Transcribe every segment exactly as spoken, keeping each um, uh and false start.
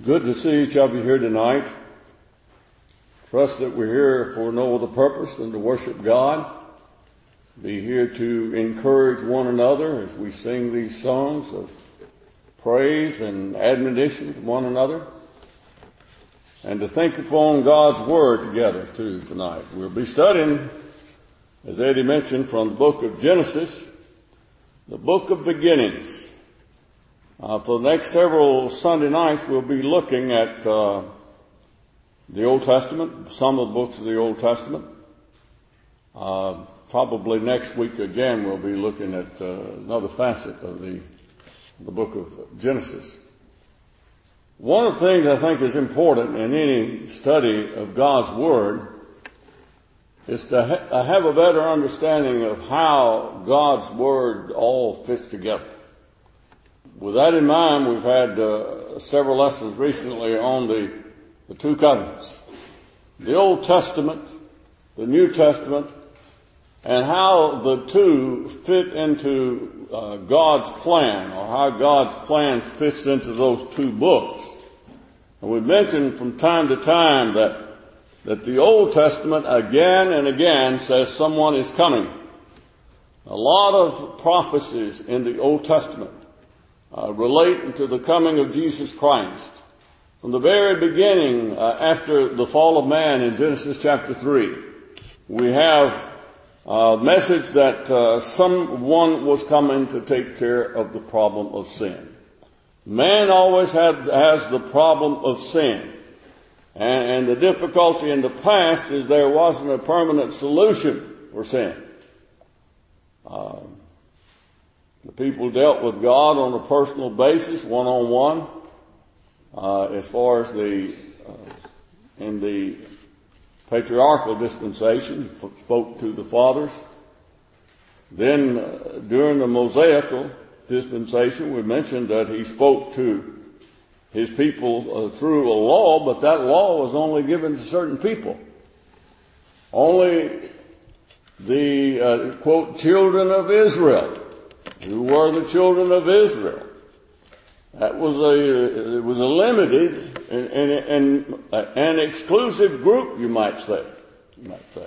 Good to see each of you here tonight. Trust that we're here for no other purpose than to worship God. Be here to encourage one another as we sing these songs of praise and admonition to one another. And to think upon God's Word together too tonight. We'll be studying, as Eddie mentioned, from the book of Genesis, the book of beginnings. Uh, for the next several Sunday nights, we'll be looking at uh, the Old Testament, some of the books of the Old Testament. Uh, probably next week again, we'll be looking at uh, another facet of the, the book of Genesis. One of the things I think is important in any study of God's Word is to ha- have a better understanding of how God's Word all fits together. With that in mind, we've had uh, several lessons recently on the, the two covenants, the Old Testament, the New Testament, and how the two fit into uh, God's plan, or how God's plan fits into those two books. And we've mentioned from time to time that that the Old Testament again and again says someone is coming. A lot of prophecies in the Old Testament Uh, relate to the coming of Jesus Christ. From the very beginning, uh, after the fall of man in Genesis chapter three, we have a message that uh, someone was coming to take care of the problem of sin. Man always has, has the problem of sin. And, and the difficulty in the past is there wasn't a permanent solution for sin. Uh, The people dealt with God on a personal basis, one-on-one, uh, as far as the, uh, in the patriarchal dispensation, spoke to the fathers. Then, uh, during the Mosaical dispensation, we mentioned that he spoke to his people uh, through a law, but that law was only given to certain people. Only the, uh, quote, children of Israel, who were the children of Israel. That was a, it was a limited and, and, and an exclusive group, you might say. You might say.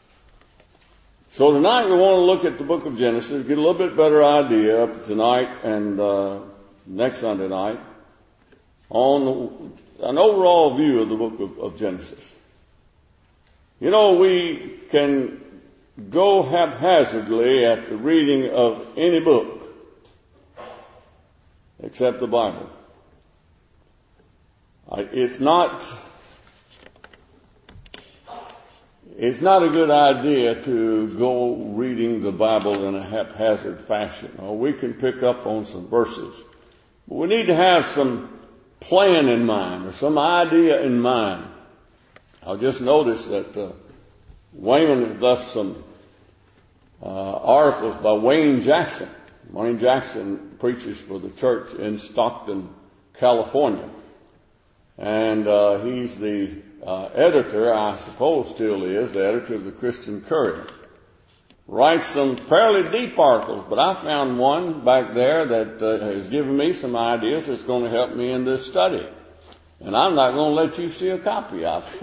So tonight we want to look at the book of Genesis, get a little bit better idea tonight and uh, next Sunday night on an overall view of the book of, of Genesis. You know, we can go haphazardly at the reading of any book except the Bible. It's not, it's not a good idea to go reading the Bible in a haphazard fashion. Or we can pick up on some verses. But we need to have some plan in mind or some idea in mind. I'll just notice that uh, Wayman has left some Uh, articles by Wayne Jackson. Wayne Jackson preaches for the church in Stockton, California. And uh, he's the uh, editor, I suppose still is, the editor of the Christian Courier. Writes some fairly deep articles, but I found one back there that uh, has given me some ideas that's going to help me in this study. And I'm not going to let you see a copy of it.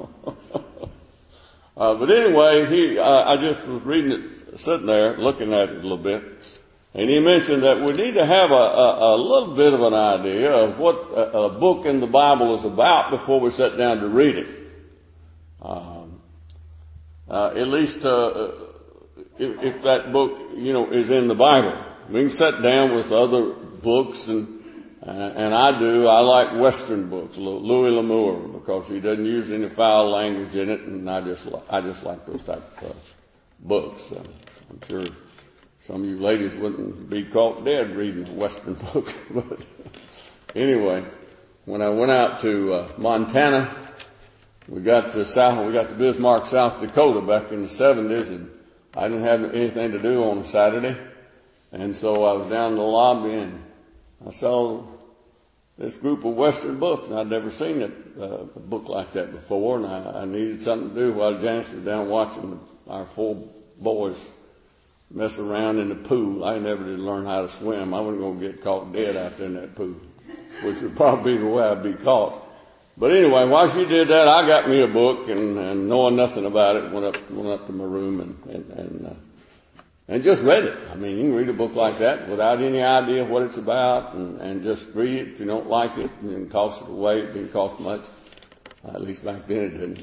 Uh, but anyway, he, uh, I just was reading it, sitting there, looking at it a little bit, and he mentioned that we need to have a, a, a little bit of an idea of what a, a book in the Bible is about before we sit down to read it. Um, uh, at least, uh, if, if that book, you know, is in the Bible. We can sit down with other books and Uh, and I do. I like Western books, Louis L'Amour, because he doesn't use any foul language in it, and I just, I just like those type of uh, books. Uh, I'm sure some of you ladies wouldn't be caught dead reading a Western book, but anyway, when I went out to uh, Montana, we got to South, we got to Bismarck, South Dakota, back in the seventies, and I didn't have anything to do on a Saturday, and so I was down in the lobby and I saw this group of Western books, and I'd never seen it, uh, a book like that before, and I, I needed something to do while Janice was down watching our four boys mess around in the pool. I never did learn how to swim. I wasn't going to get caught dead out there in that pool. which would probably be the way I'd be caught. But anyway, while she did that, I got me a book, and, and knowing nothing about it, went up went up to my room and and and, uh, and just read it. I mean, you can read a book like that without any idea what it's about, and, and just read it. If you don't like it, and toss it away. It didn't cost much. Uh, at least back then it didn't.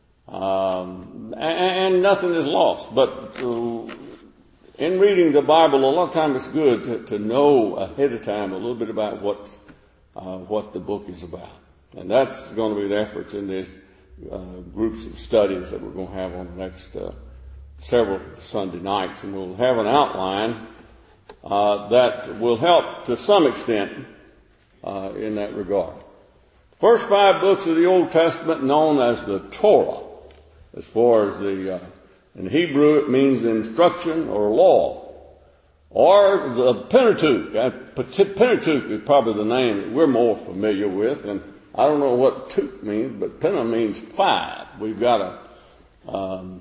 Um, and, and nothing is lost. But uh, in reading the Bible, a lot of times it's good to, to know ahead of time a little bit about what uh, what the book is about. And that's going to be the efforts in these uh, groups of studies that we're going to have on the next uh, several Sunday nights. And we'll have an outline uh, that will help to some extent uh, in that regard. First five books of the Old Testament known as the Torah. As far as the, uh, in Hebrew it means instruction or law. Or the Pentateuch. Uh, Pentateuch is probably the name that we're more familiar with, and I don't know what "tuk" means, but "pena" means five. We've got a, um,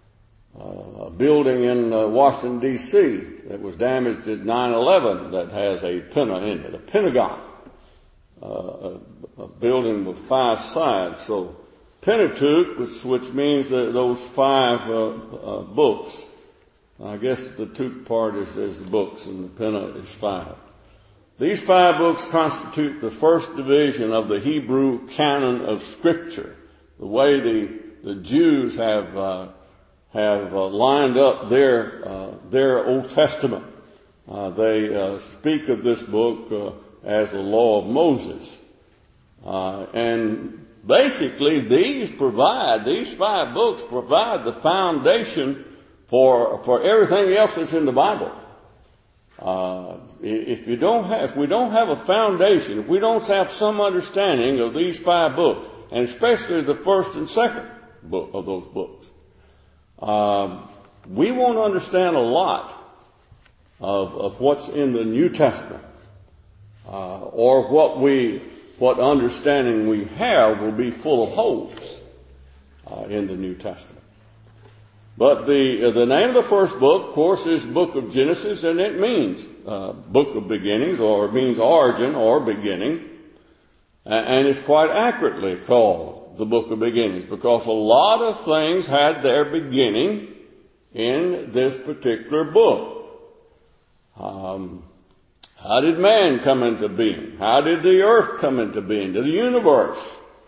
a building in uh, Washington, D C that was damaged at nine eleven that has a "pena" in it, a Pentagon, uh, a, a building with five sides. So Pentateuch, which, which means that those five uh, uh, books. I guess the "tuk" part is, is the books, and the "pena" is five. These five books constitute the first division of the Hebrew canon of Scripture. The way the the Jews have uh, have uh, lined up their uh, their Old Testament. Uh, they uh, speak of this book uh, as the Law of Moses, uh, and basically these provide these five books provide the foundation for for everything else that's in the Bible. Uh, if you don't have, if we don't have a foundation, if we don't have some understanding of these five books, and especially the first and second book of those books, uh, we won't understand a lot of, of what's in the New Testament, uh, or what we, what understanding we have will be full of holes uh, in the New Testament. But the uh, the name of the first book, of course, is Book of Genesis, and it means uh, Book of Beginnings, or it means origin or beginning. And it's quite accurately called the Book of Beginnings, because a lot of things had their beginning in this particular book. Um, how did man come into being? How did the earth come into being? The universe.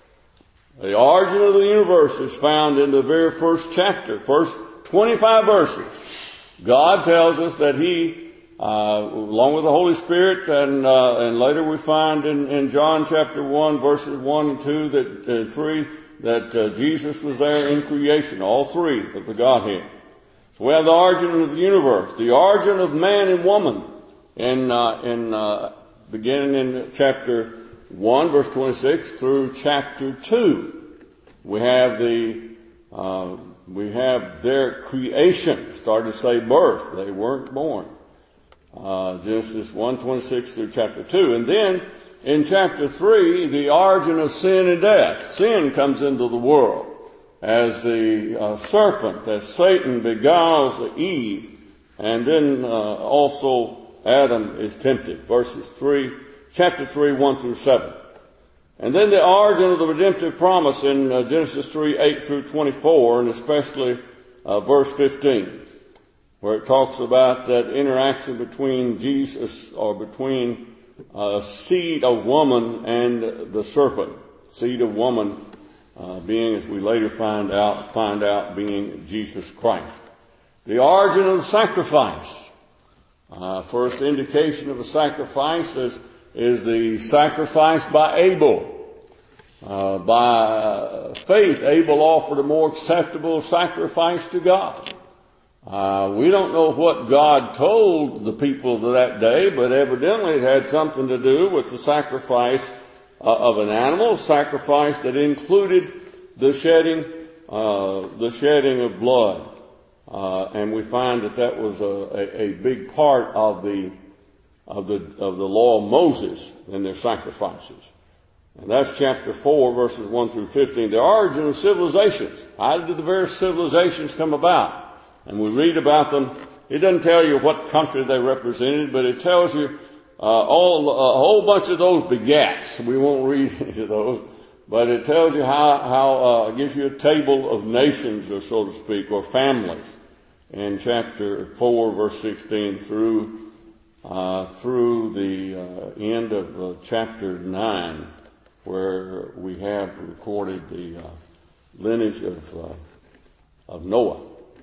The origin of the universe is found in the very first chapter, first twenty-five verses. God tells us that He, uh, along with the Holy Spirit, and uh, and later we find in, in John chapter one, verses one and two, that uh, three, that uh, Jesus was there in creation, all three of the Godhead. So we have the origin of the universe, the origin of man and woman, in uh, in uh, beginning in chapter one, verse twenty-six, through chapter two. We have the, uh, we have their creation. Started to say birth. They weren't born. Uh, Genesis one, twenty-six through chapter two. And then, in chapter three, the origin of sin and death. Sin comes into the world as the uh, serpent, as Satan beguiles Eve. And then, uh, also Adam is tempted. Verses three, chapter three, one through seven. And then the origin of the redemptive promise in uh, Genesis three, eight through twenty-four, and especially uh, verse fifteen, where it talks about that interaction between Jesus, or between uh, seed of woman and the serpent. Seed of woman uh, being, as we later find out, find out being Jesus Christ. The origin of the sacrifice. Uh, first indication of a sacrifice is is the sacrifice by Abel. Uh, by faith, Abel offered a more acceptable sacrifice to God. Uh, we don't know what God told the people of that day, but evidently it had something to do with the sacrifice uh, of an animal, sacrifice that included the shedding, uh, the shedding of blood. Uh, and we find that that was a, a, a big part of the of the of the law of Moses and their sacrifices. And that's chapter four, verses one through fifteen. The origin of civilizations. How did the various civilizations come about? And we read about them. It doesn't tell you what country they represented, but it tells you uh, all, a whole bunch of those begats. We won't read into those, but it tells you how, how, uh, it gives you a table of nations, or so to speak, or families, in chapter four, verse sixteen through, uh, through the, uh, end of uh, chapter nine, where we have recorded the, uh, lineage of, uh, of Noah.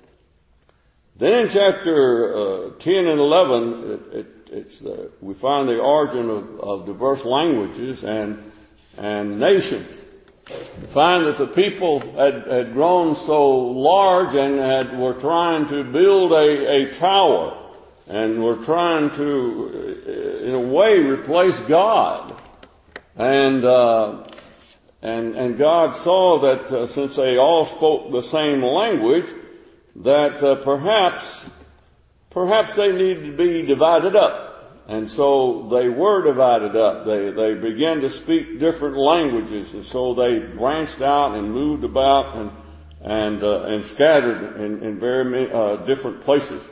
Then in chapter, uh, ten and eleven, it, it It's, uh, we find the origin of, of diverse languages and and nations. We find that the people had, had grown so large and had, were trying to build a, a tower, and were trying to, in a way, replace God. And uh, and and God saw that uh, since they all spoke the same language, that uh, perhaps. Perhaps they needed to be divided up. And so they were divided up. They, they began to speak different languages. And so they branched out and moved about and, and, uh, and scattered in, in very many, uh, different places.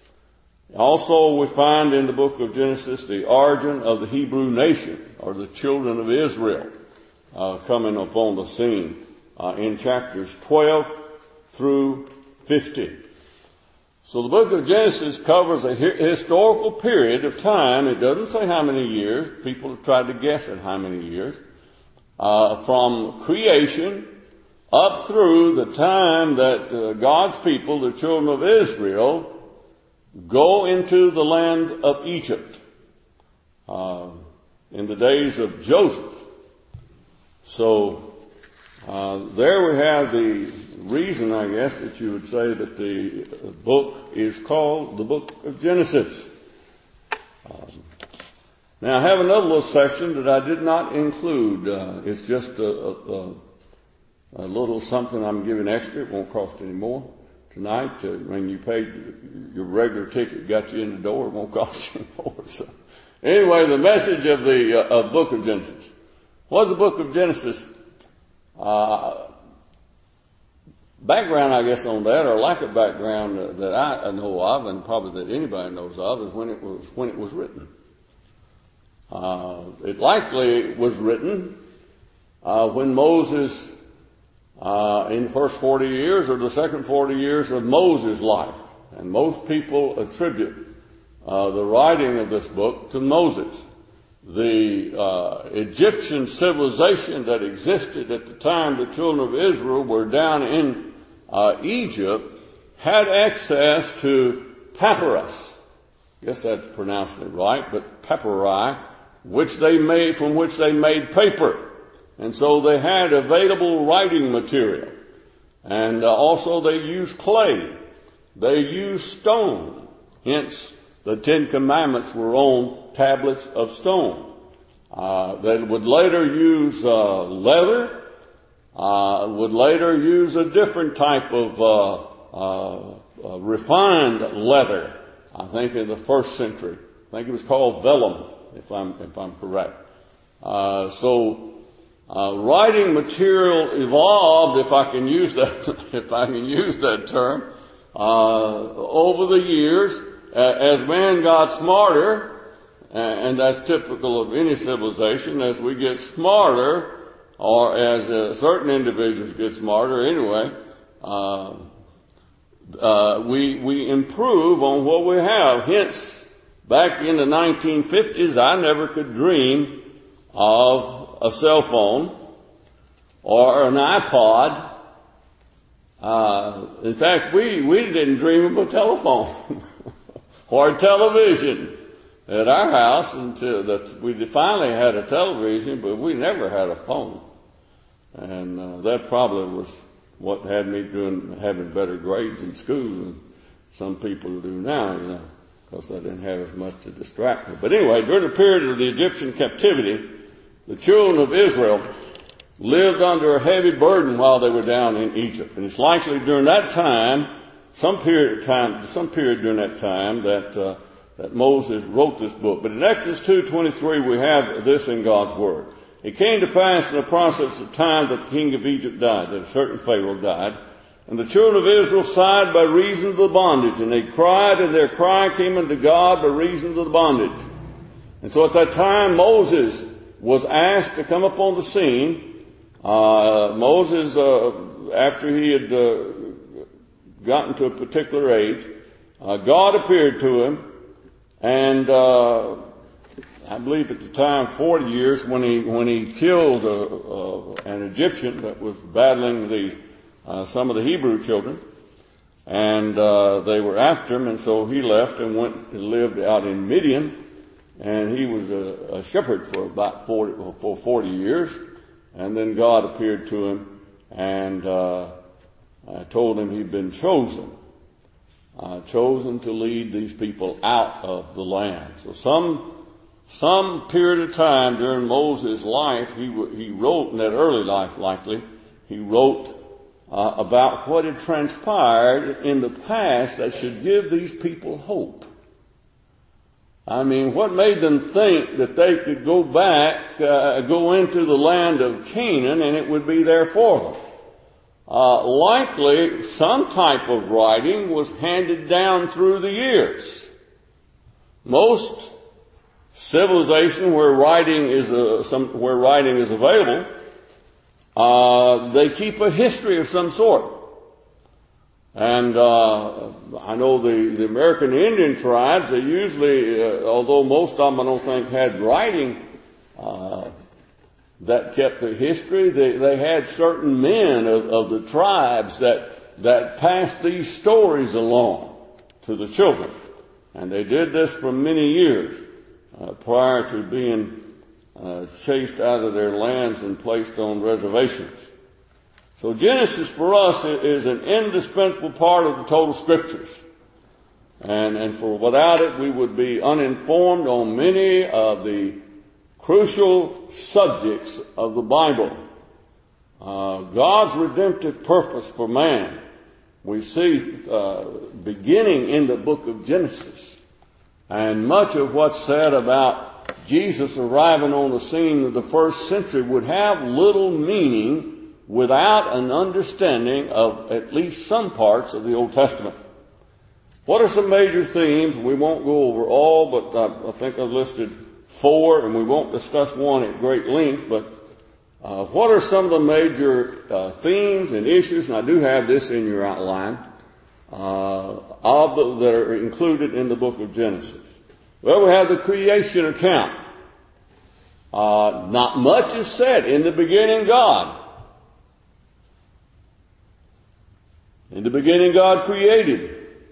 Also we find in the book of Genesis the origin of the Hebrew nation, or the children of Israel, uh, coming upon the scene, uh, in chapters twelve through fifteen. So the book of Genesis covers a historical period of time. It doesn't say how many years. People have tried to guess at how many years. Uh, from creation up through the time that uh, God's people, the children of Israel, go into the land of Egypt. Uh, in the days of Joseph. So, uh, there we have the reason, I guess, that you would say that the book is called the book of Genesis. Um, now I have another little section that I did not include. Uh, it's just a, a, a little something I'm giving extra. It won't cost any more tonight. Uh, when you paid your regular ticket, got you in the door, it won't cost you any more. So anyway, the message of the uh, of book of Genesis. What's the book of Genesis? Uh, Background, I guess, on that, or lack of background uh, that I know of, and probably that anybody knows of, is when it was when it was written. Uh, it likely was written uh, when Moses, uh, in the first forty years or the second forty years of Moses' life, and most people attribute uh, the writing of this book to Moses. The uh, Egyptian civilization that existed at the time the children of Israel were down in uh, Egypt had access to papyrus. I guess that's pronouncing it right, but papyri, which they made, from which they made paper. And so they had available writing material. And uh, also they used clay. They used stone. Hence, the Ten Commandments were on tablets of stone. Uh, they would later use uh, leather, uh, would later use a different type of uh, uh, uh, refined leather, I think in the first century. I think it was called vellum, if I'm, if I'm correct. Uh, so, uh, writing material evolved, if I can use that, if I can use that term, uh, over the years, as man got smarter, and that's typical of any civilization, as we get smarter, or as uh, certain individuals get smarter anyway, uh, uh, we, we improve on what we have. Hence, back in the nineteen fifties, I never could dream of a cell phone or an iPod. Uh, in fact, we, we didn't dream of a telephone or a television at our house until that we finally had a television, but we never had a phone. And uh, that probably was what had me doing, having better grades in school than some people do now, you know, because I didn't have as much to distract me. But anyway, during the period of the Egyptian captivity, the children of Israel lived under a heavy burden while they were down in Egypt. And it's likely during that time, some period of time, some period during that time that, uh, that Moses wrote this book. But in Exodus two twenty-three, we have this in God's Word. It came to pass in the process of time that the king of Egypt died, that a certain Pharaoh died. And the children of Israel sighed by reason of the bondage. And they cried, and their cry came unto God by reason of the bondage. And so at that time, Moses was asked to come up on the scene. Uh, Moses, uh, after he had uh, gotten to a particular age, uh, God appeared to him, and uh, I believe at the time forty years when he when he killed uh, uh, an Egyptian that was battling the uh, some of the Hebrew children, and uh, they were after him, and so he left and went and lived out in Midian, and he was a, a shepherd for about forty for forty years, and then God appeared to him and uh, told him he'd been chosen. Uh, chosen to lead these people out of the land. So some some period of time during Moses' life, he he wrote in that early life, likely he wrote uh, about what had transpired in the past that should give these people hope. I mean, what made them think that they could go back, uh, go into the land of Canaan, and it would be there for them? Uh, likely some type of writing was handed down through the years. Most civilization where writing is a, some, where writing is available, uh, they keep a history of some sort. And uh, I know the, the American Indian tribes, they usually, uh, although most of them I don't think had writing, uh, that kept the history. They, they had certain men of, of the tribes that, that passed these stories along to the children. And they did this for many years, uh, prior to being, uh, chased out of their lands and placed on reservations. So Genesis for us is an indispensable part of the total scriptures. And, and for without it, we would be uninformed on many of the crucial subjects of the Bible. Uh, God's redemptive purpose for man, we see uh, beginning in the book of Genesis. And much of what's said about Jesus arriving on the scene of the first century would have little meaning without an understanding of at least some parts of the Old Testament. What are some major themes? We won't go over all, but I, I think I've listed four, and we won't discuss one at great length, but uh, what are some of the major uh, themes and issues, and I do have this in your outline, uh, of the, that are included in the book of Genesis. Well, we have the creation account. Uh, not much is said. In the beginning, God. In the beginning, God created.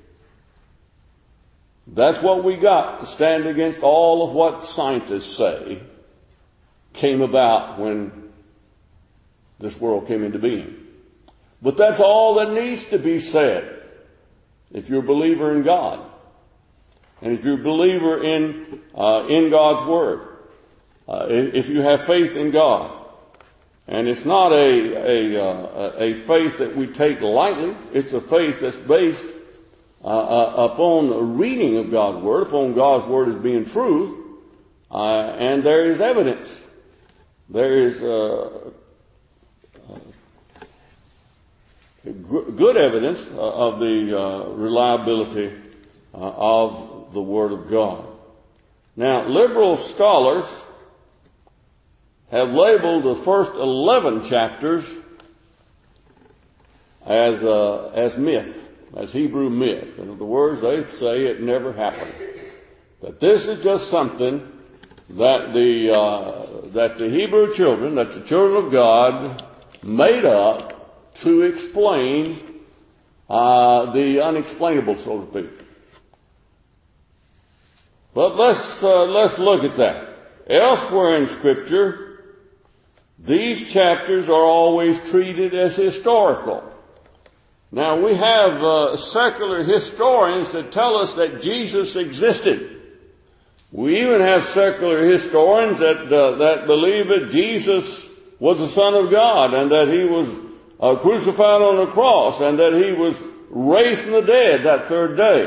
That's what we got to stand against all of what scientists say came about when this world came into being. But that's all that needs to be said if you're a believer in God. And if you're a believer in, uh, in God's Word. Uh, if you have faith in God. And it's not a, a, uh, a faith that we take lightly. It's a faith that's based Uh, uh, upon the reading of God's Word, upon God's Word as being truth, uh, and there is evidence. There is uh, uh, good evidence uh, of the uh, reliability uh, of the Word of God. Now, liberal scholars have labeled the first eleven chapters as uh, as myth. As Hebrew myth. In other words, they say it never happened. That this is just something that the uh, that the Hebrew children, that the children of God made up to explain uh, the unexplainable, so to speak. But let's uh, let's look at that. Elsewhere in Scripture, these chapters are always treated as historical. Now, we have uh, secular historians that tell us that Jesus existed. We even have secular historians that uh, that believe that Jesus was the Son of God and that He was uh, crucified on the cross and that He was raised from the dead that third day.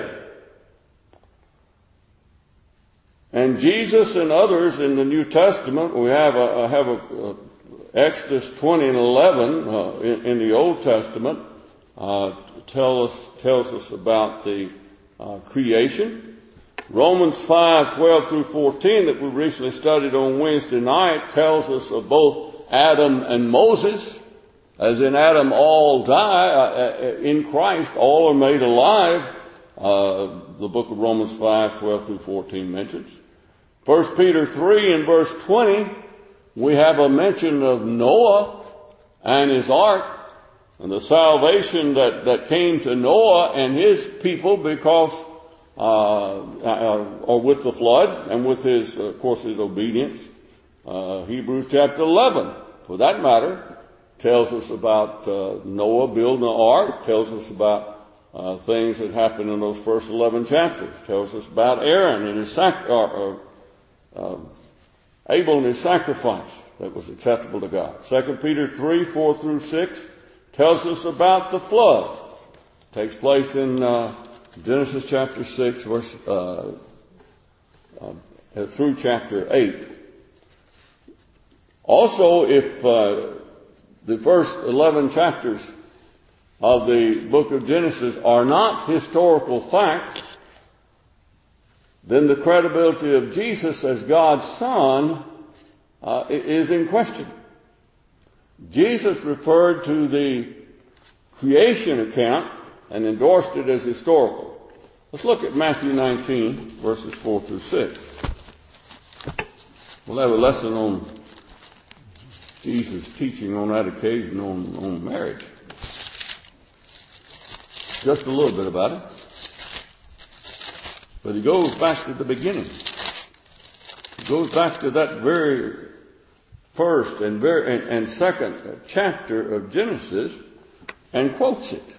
And Jesus and others in the New Testament, we have a, have a, a Exodus twenty and eleven uh, in, in the Old Testament. Uh, tell us, tells us about the uh, creation. Romans five, twelve through fourteen that we recently studied on Wednesday night tells us of both Adam and Moses. As in Adam all die, uh, in Christ all are made alive. Uh, the book of Romans five, twelve through fourteen mentions. First Peter three and verse twenty, we have a mention of Noah and his ark and the salvation that, that came to Noah and his people because, uh, uh or with the flood and with his, of course, his obedience. Uh, Hebrews chapter eleven, for that matter, tells us about uh, Noah building an ark, tells us about uh, things that happened in those first eleven chapters, tells us about Aaron and his sac- uh, uh, uh, Abel and his sacrifice that was acceptable to God. Second Peter three, four through six tells us about the flood. It takes place in uh, Genesis chapter six, verse uh, uh, through chapter eight. Also, if uh, the first eleven chapters of the book of Genesis are not historical fact, then the credibility of Jesus as God's Son uh, is in question. Jesus referred to the creation account and endorsed it as historical. Let's look at Matthew nineteen, verses four through six. We'll have a lesson on Jesus teaching on that occasion on, on marriage. Just a little bit about it. But he goes back to the beginning. He goes back to that very first and very and, and second chapter of Genesis and quotes it.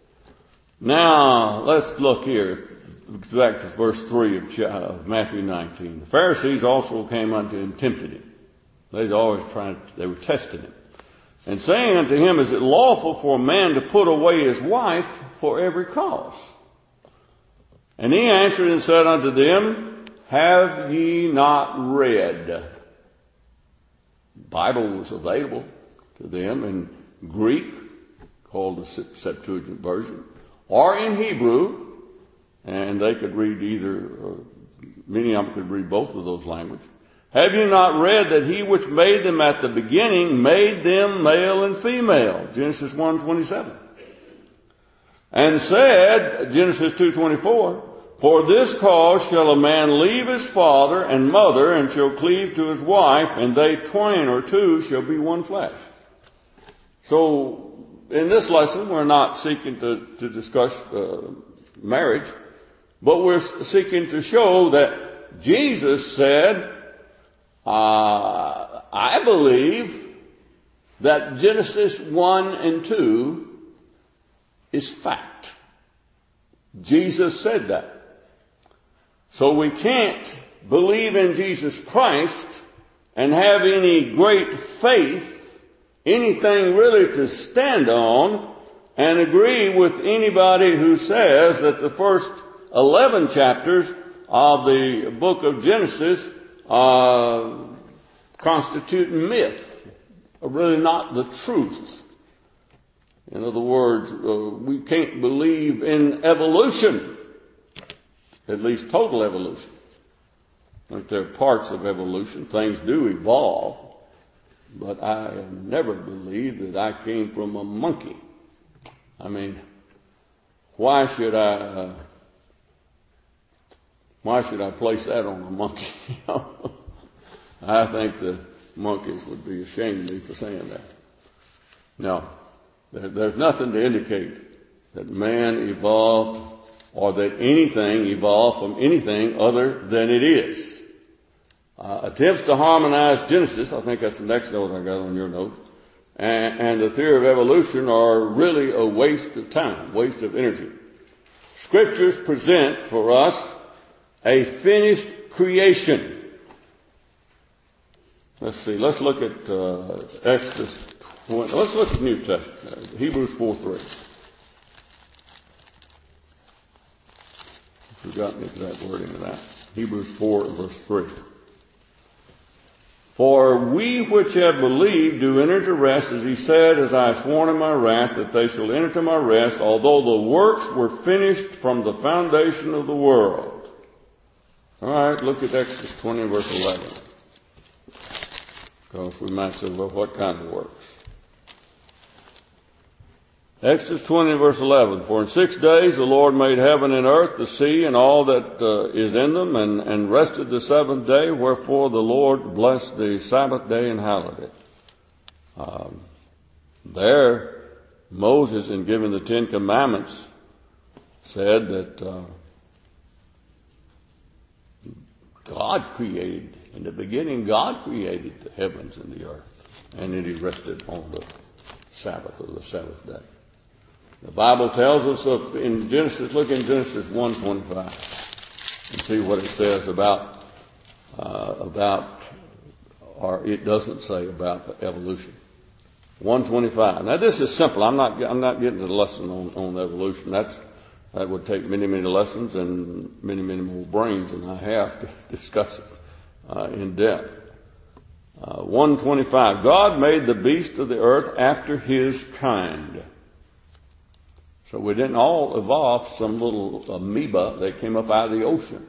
Now, let's look here. Back to verse three of, of Matthew nineteen. The Pharisees also came unto him, tempted him. They was always trying to, they were testing him. And saying unto him, is it lawful for a man to put away his wife for every cause? And he answered and said unto them, have ye not read? The Bible was available to them in Greek, called the Septuagint version, or in Hebrew, and they could read either, uh, many of them could read both of those languages. Have you not read that he which made them at the beginning made them male and female? Genesis one twenty-seven. And said, Genesis two twenty-four, for this cause shall a man leave his father and mother and shall cleave to his wife, and they twain or two shall be one flesh. So, in this lesson, we're not seeking to, to discuss uh, marriage, but we're seeking to show that Jesus said, Uh, I believe that Genesis one and two is fact. Jesus said that. So we can't believe in Jesus Christ and have any great faith, anything really to stand on, and agree with anybody who says that the first eleven chapters of the book of Genesis Uh, constitute myth, or really not the truth. In other words, uh, we can't believe in evolution, at least total evolution. Like there are parts of evolution, things do evolve, but I have never believed that I came from a monkey. I mean, why should I? Uh, Why should I place that on a monkey? I think the monkeys would be ashamed of me for saying that. No, there, there's nothing to indicate that man evolved or that anything evolved from anything other than it is. Uh, attempts to harmonize Genesis, I think that's the next note I got on your note, and, and the theory of evolution are really a waste of time, waste of energy. Scriptures present for us a finished creation. Let's see. Let's look at uh, Exodus twenty. Let's look at New Testament. Uh, Hebrews four three. Forgot the exact wording of that. Hebrews four verse three. For we which have believed do enter to rest, as he said, as I have sworn in my wrath, that they shall enter to my rest, although the works were finished from the foundation of the world. All right, look at Exodus twenty, verse eleven. Because we might say, well, what kind of works? Exodus twenty, verse eleven. For in six days the Lord made heaven and earth, the sea, and all that uh, is in them, and, and rested the seventh day, wherefore the Lord blessed the Sabbath day and hallowed it. Um, there, Moses, in giving the Ten Commandments, said that uh, God created, in the beginning God created the heavens and the earth, and then he rested on the Sabbath or the seventh day. The Bible tells us of, in Genesis, look in Genesis one twenty-five and see what it says about, uh, about, or it doesn't say about evolution. one twenty-five. Now this is simple. I'm not, I'm not getting to the lesson on, on evolution. That's, that would take many, many lessons and many, many more brains than I have to discuss it, uh, in depth. Uh, one twenty-five. God made the beasts of the earth after his kind. So we didn't all evolve some little amoeba that came up out of the ocean.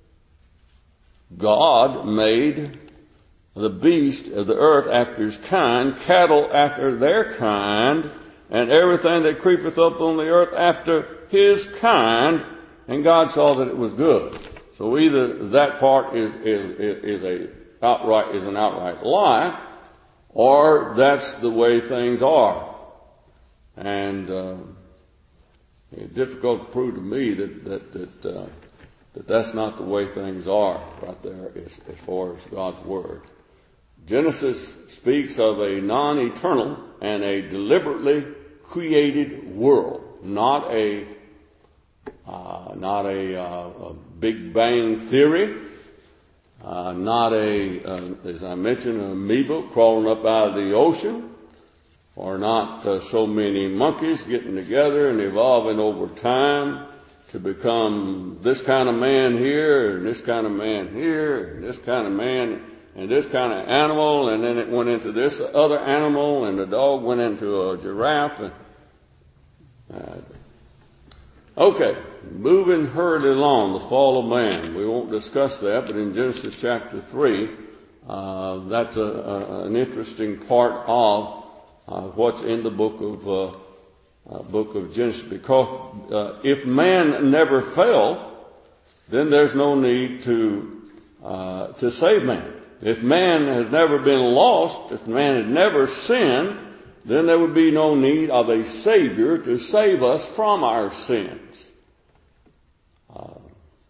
God made the beast of the earth after his kind, cattle after their kind, and everything that creepeth up on the earth after his kind, and God saw that it was good. So either that part is, is, is a outright, is an outright lie, or that's the way things are. And, uh, it's difficult to prove to me that that that, uh, that that's not the way things are right there as, as far as God's Word. Genesis speaks of a non-eternal and a deliberately created world, not a uh, not a, uh, a Big Bang theory, uh, not a uh, as I mentioned, an amoeba crawling up out of the ocean. Or not uh, so many monkeys getting together and evolving over time to become this kind of man here and this kind of man here and this kind of man and this kind of animal, and then it went into this other animal, and the dog went into a giraffe. And, uh, okay, moving hurriedly along, the fall of man. We won't discuss that, but in Genesis chapter three, uh, that's a, a, an interesting part of Uh, what's in the book of uh, uh, book of Genesis, because uh, if man never fell, then there's no need to uh, to save man. If man has never been lost, if man had never sinned, then there would be no need of a Savior to save us from our sins. Uh,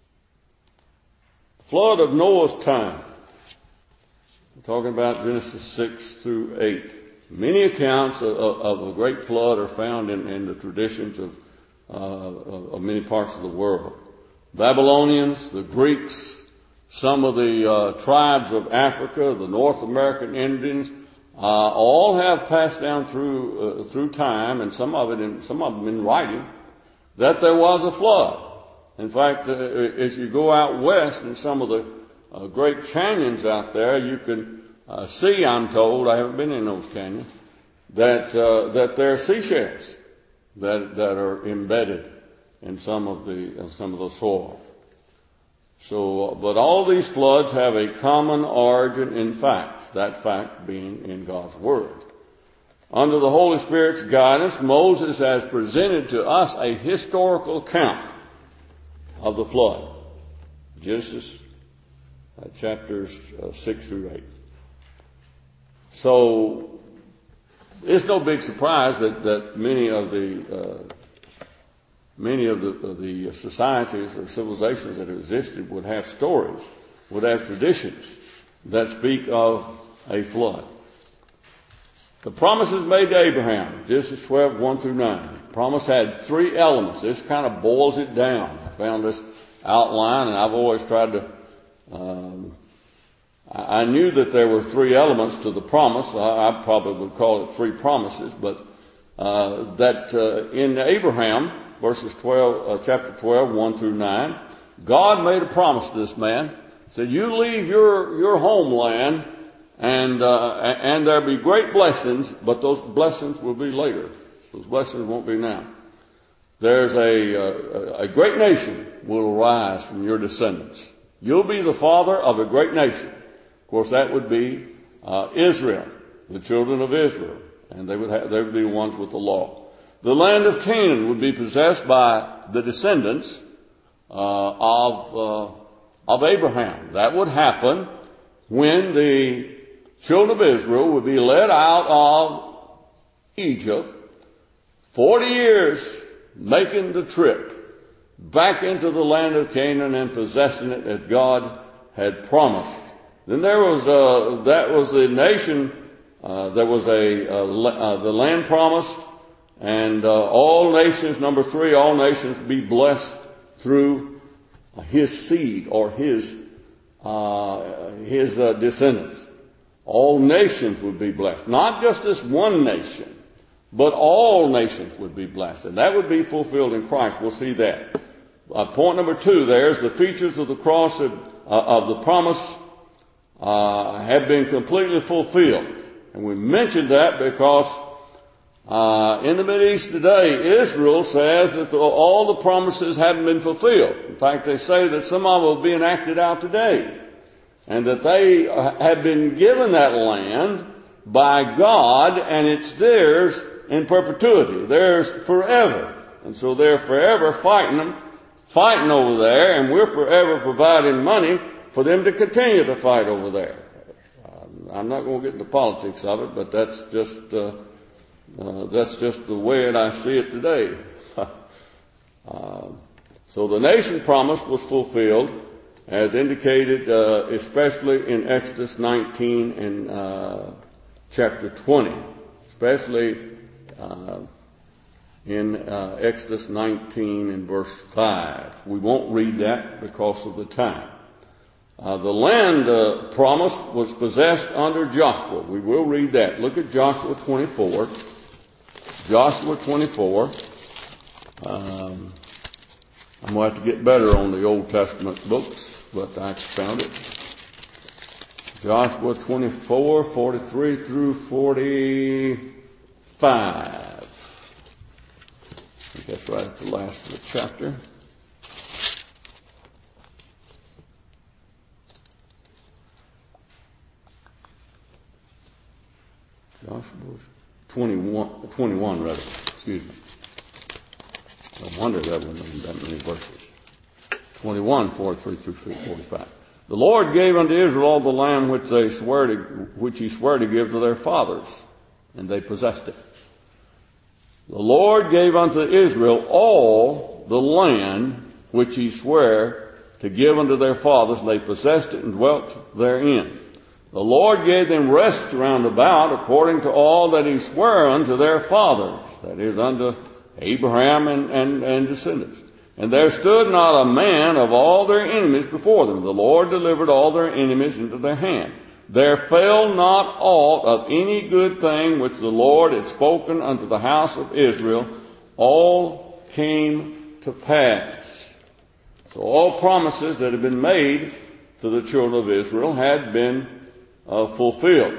flood of Noah's time. We're talking about Genesis six through eight. Many accounts of, of a great flood are found in, in the traditions of, uh, of many parts of the world. Babylonians, the Greeks, some of the uh, tribes of Africa, the North American Indians, uh, all have passed down through uh, through time, and some of it, in, some of them in writing, that there was a flood. In fact, uh, as you go out west in some of the uh, great canyons out there, you can Uh, see, I'm told, I haven't been in those canyons, that uh, that there are seashells that that are embedded in some of the in some of the soil. So, but all these floods have a common origin in fact, that fact being in God's Word. Under the Holy Spirit's guidance, Moses has presented to us a historical account of the flood. Genesis uh, chapters uh, six through eight. So it's no big surprise that, that many of the uh, many of the, of the societies or civilizations that have existed would have stories, would have traditions that speak of a flood. The promises made to Abraham, Genesis twelve, one through nine. The promise had three elements. This kind of boils it down. I found this outline, and I've always tried to um, I knew that there were three elements to the promise. I, I probably would call it three promises, but uh, that uh, in Abraham, verses twelve, uh, chapter twelve, one through nine, God made a promise to this man. Said, "You leave your your homeland, and uh, and there be great blessings, but those blessings will be later. Those blessings won't be now. There's a a, a great nation will arise from your descendants." You'll be the father of a great nation. Of course, that would be uh, Israel, the children of Israel, and they would have, they would be the ones with the law. The land of Canaan would be possessed by the descendants uh, of uh, of Abraham. That would happen when the children of Israel would be led out of Egypt, forty years making the trip back into the land of Canaan and possessing it as God had promised. Then there was uh, that was the nation. Uh, there was a uh, uh, the land promised, and uh, all nations. Number three, all nations be blessed through his seed or his uh, his uh, descendants. All nations would be blessed, not just this one nation, but all nations would be blessed, and that would be fulfilled in Christ. We'll see that. Uh, point number two, there's the features of the cross of, uh, of the promise uh, have been completely fulfilled. And we mentioned that because uh, in the Mideast today, Israel says that the, all the promises haven't been fulfilled. In fact, they say that some of them are being acted out today, and that they have been given that land by God, and it's theirs in perpetuity, theirs forever. And so they're forever fighting them, fighting over there, and we're forever providing money for them to continue to fight over there. I'm not going to get into politics of it, but that's just uh, uh, that's just the way that I see it today. uh, so the nation promise was fulfilled, as indicated, uh, especially in Exodus nineteen and uh, chapter twenty, especially uh, in uh, Exodus nineteen and verse five. We won't read that because of the time. Uh, the land uh, promised was possessed under Joshua. We will read that. Look at Joshua twenty-four. Joshua twenty-four. Um, I'm going to have to get better on the Old Testament books, but I found it. Joshua twenty-four, forty-three through forty-five. I think that's right at the last of the chapter. Joshua twenty-one, twenty-one rather, excuse me. No wonder that wasn't that many verses. twenty-one, forty-three through forty-five. The Lord gave unto Israel all the land which they swear to, which he sware to give to their fathers, and they possessed it. The Lord gave unto Israel all the land which he sware to give unto their fathers, and they possessed it and dwelt therein. The Lord gave them rest round about according to all that he sware unto their fathers, that is, unto Abraham and, and, and descendants. And there stood not a man of all their enemies before them. The Lord delivered all their enemies into their hand. There fell not aught of any good thing which the Lord had spoken unto the house of Israel. All came to pass. So all promises that had been made to the children of Israel had been Uh, fulfilled.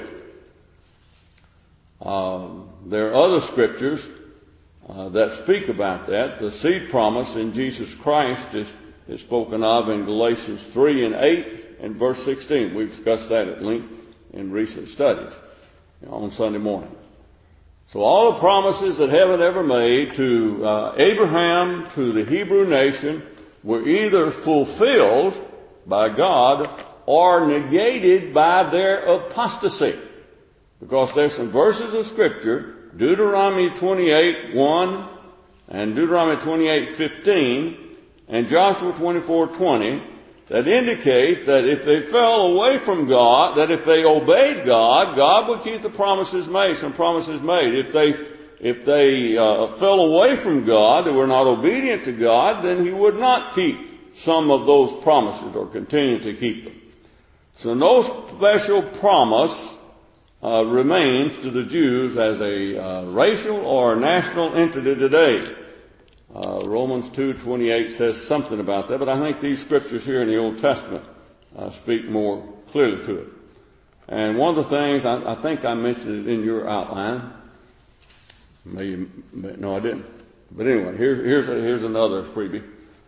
Uh, there are other scriptures uh, that speak about that. The seed promise in Jesus Christ is, is spoken of in Galatians three and eight and verse sixteen. We've discussed that at length in recent studies, you know, on Sunday morning. So all the promises that heaven ever made to uh, Abraham, to the Hebrew nation, were either fulfilled by God or negated by their apostasy. Because there's some verses of Scripture, Deuteronomy twenty-eight, one, and Deuteronomy twenty-eight, fifteen, and Joshua twenty-four, twenty, that indicate that if they fell away from God, that if they obeyed God, God would keep the promises made, some promises made. If they, if they uh, fell away from God, they were not obedient to God, then he would not keep some of those promises or continue to keep them. So no special promise uh, remains to the Jews as a uh, racial or national entity today. Uh, Romans two twenty-eight says something about that, but I think these scriptures here in the Old Testament uh, speak more clearly to it. And one of the things, I, I think I mentioned it in your outline. Maybe, no, I didn't. But anyway, here's, here's, a, here's another freebie.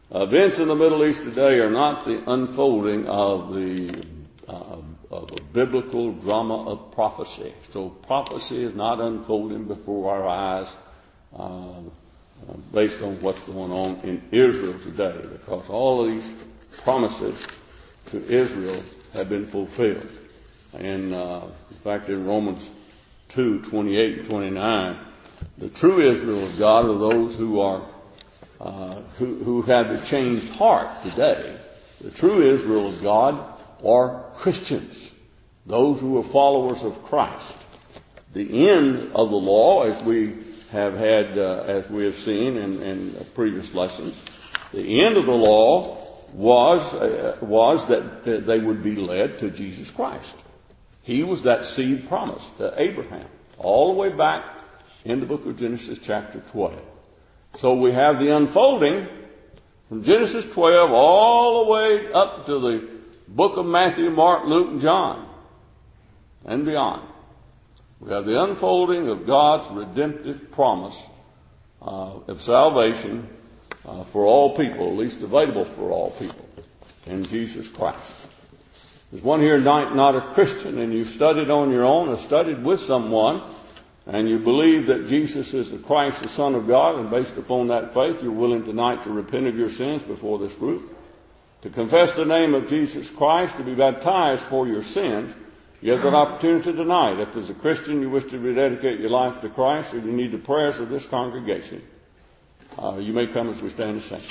Events in the Middle East today are not the unfolding of the uh, of a biblical drama of prophecy. So prophecy is not unfolding before our eyes uh, based on what's going on in Israel today, because all of these promises to Israel have been fulfilled. And uh, in fact, in Romans two twenty-eight and twenty-nine, the true Israel of God are those who are uh, who, who have a changed heart today. The true Israel of God are Christians, those who are followers of Christ. The end of the law, as we have had, uh, as we have seen in, in previous lessons, the end of the law was uh, was that, that they would be led to Jesus Christ. He was that seed promised to Abraham, all the way back in the book of Genesis chapter twelve. So we have the unfolding from Genesis twelve all the way up to the book of Matthew, Mark, Luke, and John, and beyond. We have the unfolding of God's redemptive promise uh, of salvation uh, for all people, at least available for all people, in Jesus Christ. There's one here tonight not a Christian, and you've studied on your own or studied with someone, and you believe that Jesus is the Christ, the Son of God, and based upon that faith, you're willing tonight to repent of your sins before this group, to confess the name of Jesus Christ, to be baptized for your sins. You have that opportunity tonight. If as a Christian you wish to rededicate your life to Christ, or you need the prayers of this congregation, uh, you may come as we stand and sing.